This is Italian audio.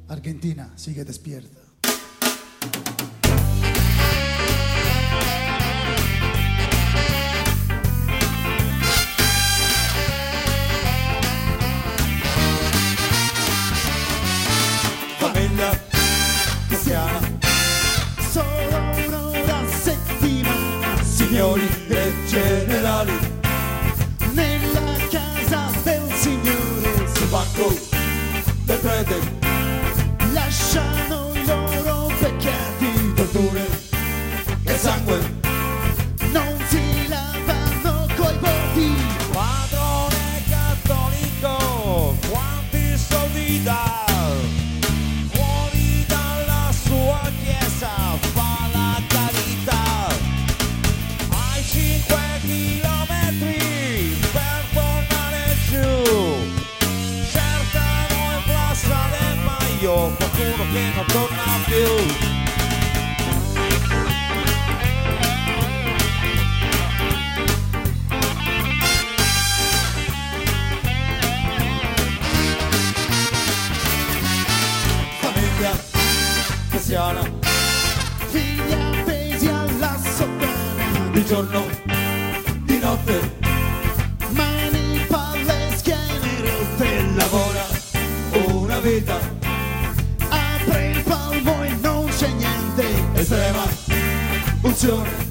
Argentina, sigue despierta. Famiglia cristiana, Solo un'ora a settimana, signori e generali, nella casa del Signore, sul banco del prete, lasciano i loro peccati, torture e sangue, non si lavano coi voti. padrone cattolico, quanti soldi dà? Fuori dalla sua chiesa fa la carità, ai 5 chilometri per tornare giù, cercano in Plaza del Maio qualcuno che non torna più. Famiglia cristiana, Figli appesi alla sottana, di giorno, di notte, mani, palle, schiene rotte, lavora una vita, apre il palmo e non c'è niente, estrema unzione,